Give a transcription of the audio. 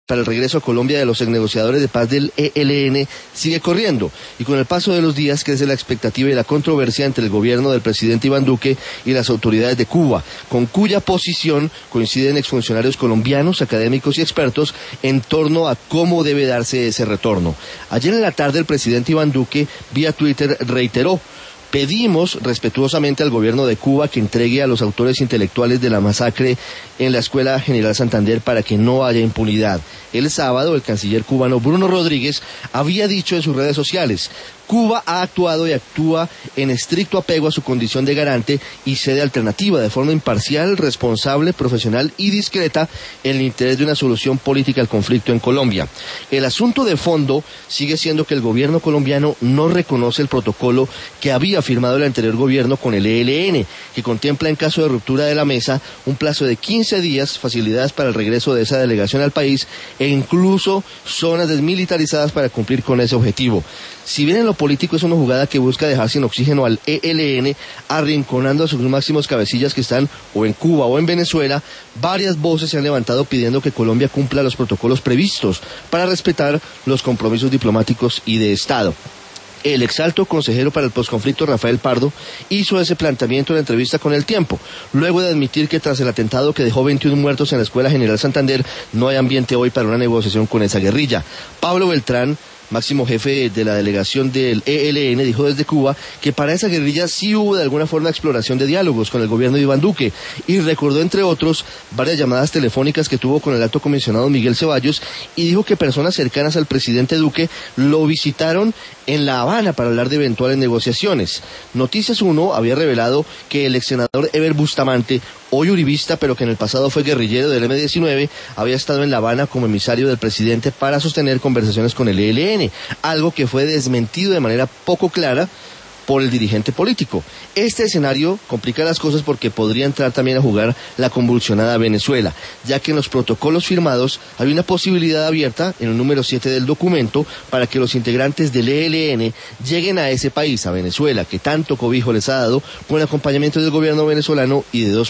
para el regreso a Colombia de los negociadores de paz del ELN sigue corriendo, y con el paso de los días crece la expectativa y la controversia entre el gobierno del presidente Iván Duque y las autoridades de Cuba, con cuya posición coinciden exfuncionarios colombianos, académicos y expertos en torno a cómo debe darse ese retorno. Ayer en la tarde el presidente Iván Duque, vía Twitter, reiteró: pedimos respetuosamente al gobierno de Cuba que entregue a los autores intelectuales de la masacre en la Escuela General Santander para que no haya impunidad. El sábado, el canciller cubano Bruno Rodríguez había dicho en sus redes sociales: Cuba ha actuado y actúa en estricto apego a su condición de garante y sede alternativa, de forma imparcial, responsable, profesional y discreta, en el interés de una solución política al conflicto en Colombia. El asunto de fondo sigue siendo que el gobierno colombiano no reconoce el protocolo que había firmado el anterior gobierno con el ELN, que contempla, en caso de ruptura de la mesa, un plazo de 15 días, facilidades para el regreso de esa delegación al país e incluso zonas desmilitarizadas para cumplir con ese objetivo. Si bien en lo político es una jugada que busca dejar sin oxígeno al ELN, arrinconando a sus máximos cabecillas que están o en Cuba o en Venezuela, varias voces se han levantado pidiendo que Colombia cumpla los protocolos previstos para respetar los compromisos diplomáticos y de Estado. El exalto consejero para el posconflicto, Rafael Pardo, hizo ese planteamiento en la entrevista con El Tiempo, luego de admitir que tras el atentado que dejó 21 muertos en la Escuela General Santander, no hay ambiente hoy para una negociación con esa guerrilla. Pablo Beltrán, máximo jefe de la delegación del ELN, dijo desde Cuba que para esa guerrilla sí hubo de alguna forma exploración de diálogos con el gobierno de Iván Duque, y recordó, entre otros, varias llamadas telefónicas que tuvo con el alto comisionado Miguel Ceballos, y dijo que personas cercanas al presidente Duque lo visitaron en La Habana para hablar de eventuales negociaciones. Noticias 1 había revelado que el ex senador Eber Bustamante, hoy uribista pero que en el pasado fue guerrillero del M-19, había estado en La Habana como emisario del presidente para sostener conversaciones con el ELN, algo que fue desmentido de manera poco clara por el dirigente político. Este escenario complica las cosas porque podría entrar también a jugar la convulsionada Venezuela, ya que en los protocolos firmados hay una posibilidad abierta, en el número 7 del documento, para que los integrantes del ELN lleguen a ese país, a Venezuela, que tanto cobijo les ha dado, con el acompañamiento del gobierno venezolano y de dos